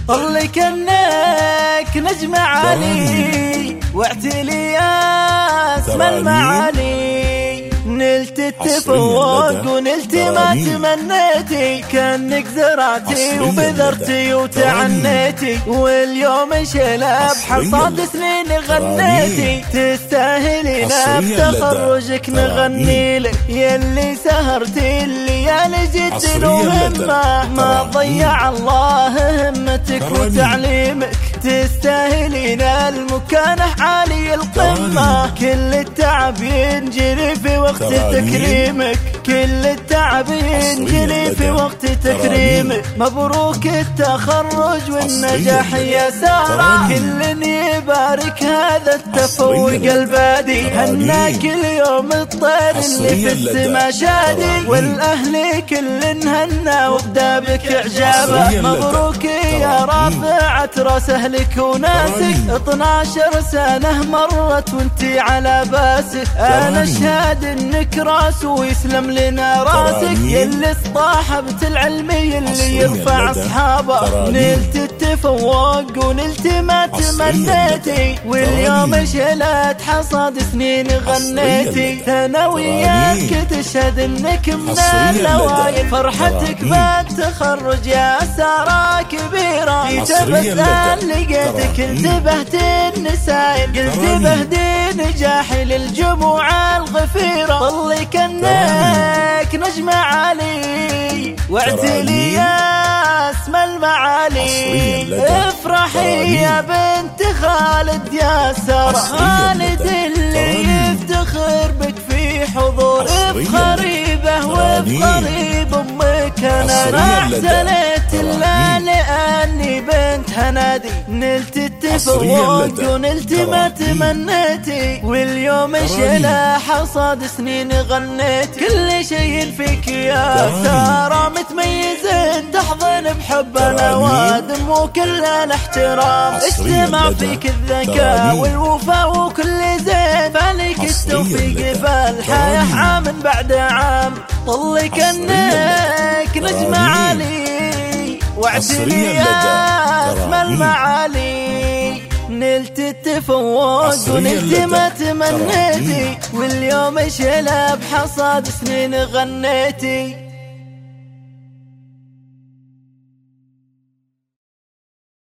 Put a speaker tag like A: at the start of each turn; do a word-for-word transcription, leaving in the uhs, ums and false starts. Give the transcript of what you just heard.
A: طلي كأنك نجم عالي واعتلي يا اسم المعالي. نلت التفوق ونلت ما تمنيتي، كأنك زرعتي وبذرتي وتعنيتي، واليوم شلب حصاد سنين غنيتي. تستاهلين بتخرجك نغني لك، يلي سهرتي الليالي جد وهمة، ما ضيع الله همتك وتعليمك. تستاهلين المكانة عالي القمة، كل التعب ينجري في وقت تكريمك، كل التعب ينجري في وقت تكريمك. مبروك التخرج والنجاح يا سارة، كل يبارك هذا التفوق البادي. هناك اليوم الطير اللي في السما شادي، والاهل كل هنا وابدا بك اعجابه. مبروك يا رافعة راس اهلك وناسك، اثناشر سنة مرت وانتي على باسك. انا اشهد انك راس ويسلم لنا راسك، يلي اصطاحبت العلمي اللي يرفع اصحابه. نلت التفوق ونلت ما تمنيتي، واليوم شلت حصاد سنين غنيتي. ثانوياتك تشهد انك من الاوائل، فرحتك بالتخرج يا سارة كبيرة. جيت بسأل لقيتك انتبهت النسايل، قلت بهدي نجاحي للجموع الغفيرة. طلي كأنك نجم عالي واعتلي يا اسم المعالي. افرحي يا بنت خالد يا سارة، خالد اللي يفتخر بك في حضور. افخري به وافخري بامك، انا ما احتلت الا لاني بنت هنادي. نلت التفوق ونلت ما تمنيتي، واليوم شلا حصاد سنين غنيت. كل شيء فيك يا سارة متميزين، تحضن بحبنا وادم وكل الاحترام. اجتمع فيك الذكاء والوفاء وكل زين، فالك التوفيق فالحياة عام بعد عام. طلي كأنك نجم عالي واعتلي يا اسم المعالي. نلت التفوق ونلت ما تمنيتي، واليوم شلب حصاد سنين غنيتي.